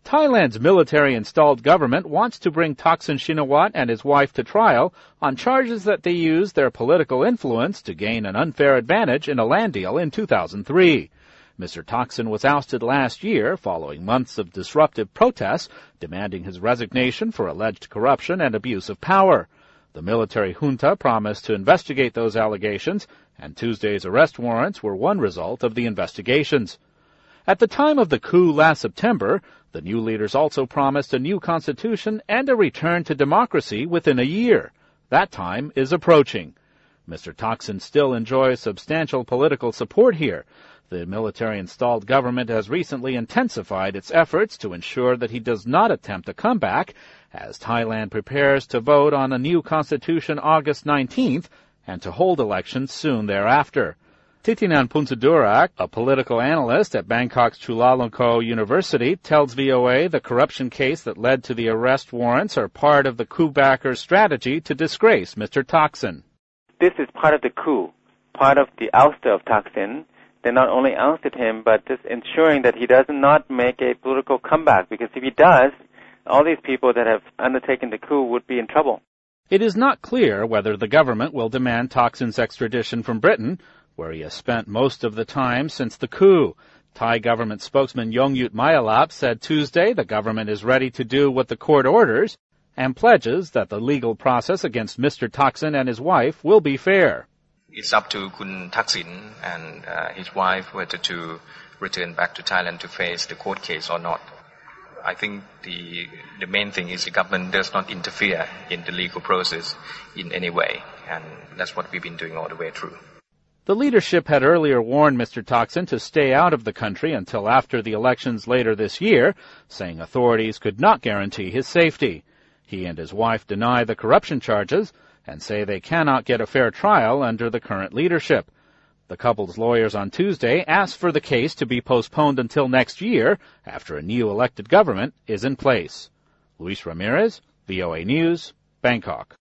Thailand's military-installed government wants to bring Thaksin Shinawatra and his wife to trial on charges that they used their political influence to gain an unfair advantage in a land deal in 2003. Mr. Thaksin was ousted last year following months of disruptive protests demanding his resignation for alleged corruption and abuse of power. The military junta promised to investigate those allegations, and Tuesday's arrest warrants were one result of the investigations. At the time of the coup last September, the new leaders also promised a new constitution and a return to democracy within a year. That time is approaching. Mr. Thaksin still enjoys substantial political support here. The military-installed government has recently intensified its efforts to ensure that he does not attempt a comeback as Thailand prepares to vote on a new constitution August 19th and to hold elections soon thereafter. Titinan Punsadurak, a political analyst at Bangkok's Chulalongkorn University, tells VOA the corruption case that led to the arrest warrants are part of the coup backers' strategy to disgrace Mr. Thaksin. This is part of the coup, part of the ouster of Thaksin. They not only ousted him, but just ensuring that he does not make a political comeback, because if he does, all these people that have undertaken the coup would be in trouble. It is not clear whether the government will demand Thaksin's extradition from Britain, where he has spent most of the time since the coup. Thai government spokesman Yonghyut Mayalap said Tuesday the government is ready to do what the court orders and pledges that the legal process against Mr. Thaksin and his wife will be fair. It's up to Kun Thaksin and his wife whether to return back to Thailand to face the court case or not. I think the main thing is the government does not interfere in the legal process in any way, and that's what we've been doing all the way through. The leadership had earlier warned Mr. Thaksin to stay out of the country until after the elections later this year, saying authorities could not guarantee his safety. He and his wife deny the corruption charges and say they cannot get a fair trial under the current leadership. The couple's lawyers on Tuesday asked for the case to be postponed until next year after a new elected government is in place. Luis Ramirez, VOA News, Bangkok.